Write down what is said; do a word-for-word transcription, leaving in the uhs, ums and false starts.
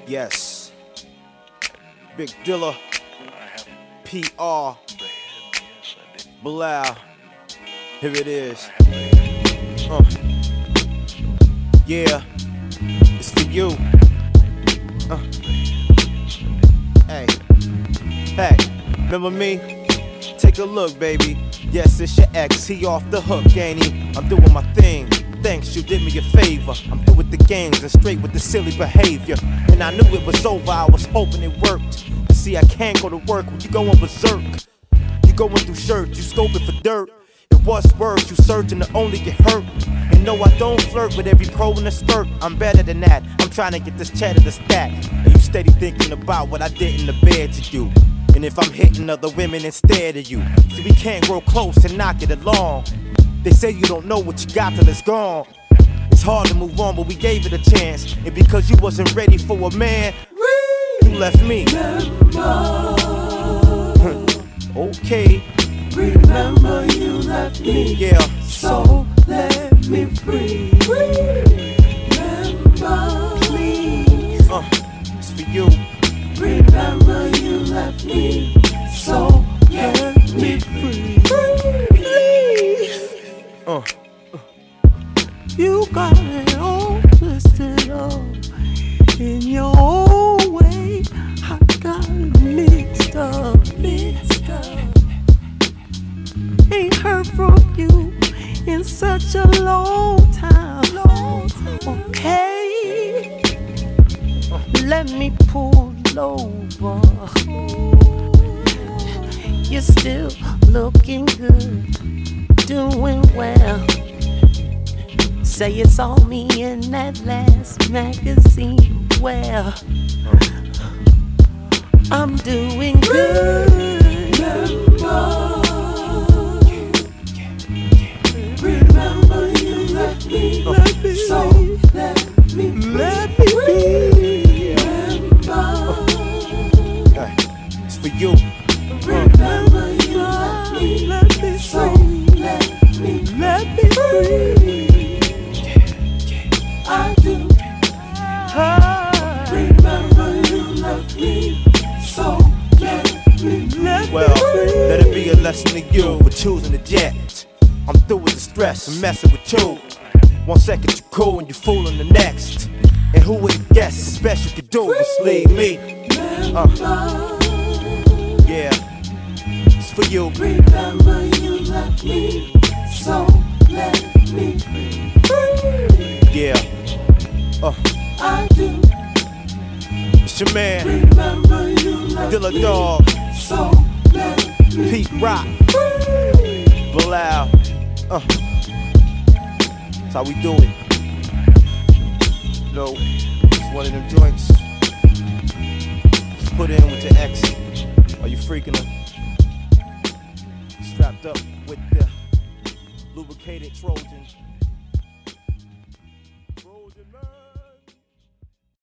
Yes. Big Dilla, P R, Bilal. Here it is. Uh. Yeah, it's for you. Uh. Hey, hey, remember me? Take a look, baby. Yes, it's your ex. He off the hook, ain't he? I'm doing my thing. Thanks, you did me a favor. I'm through with the games and straight with the silly behavior. And I knew it was over, I was hoping it worked. But see, I can't go to work when you going berserk. You going through shirts, you scoping for dirt. It was worse, you searching to only get hurt. And no, I don't flirt with every pro in the skirt. I'm better than that, I'm trying to get this cheddar to stack. And you steady thinking about what I did in the bed to you. And if I'm hitting other women instead of you. See, we can't grow close and not get along. They say you don't know what you got till it's gone. It's hard to move on, but we gave it a chance. And because you wasn't ready for a man, you left me. Okay. Remember you left me. Yeah. So let me free. Remember, please. Uh, it's for you. Remember you left me. So let me free. Uh. You got it all twisted up in your own way. I got it mixed up, mixed up. Ain't heard from you in such a long time, long time. Okay, let me pull over. You're still looking good, doing well. Say it's all me in that last magazine. Well, I'm doing good. Remember you left me, let me so let me let me be. Remember, Hey, it's for you. remember you left me, let me so let me let me free. I do. Remember you left me, so let me let Well, me free. let it be a lesson to you for choosing the jet. I'm through with the stress and messing with you. One second you cool and you fooling the next. And who would have guessed the special could do was leave me? Uh, yeah, it's for you. Remember you left me, so let me free. Yeah, uh, I do. it's your man, Remember you left Dilla me, Dog, so let me Pete Rock, Bilal. Uh, that's how we do it. You know, it's one of them joints. Just put in with your ex while you freaking her. Strapped up with the lubricated Trojan.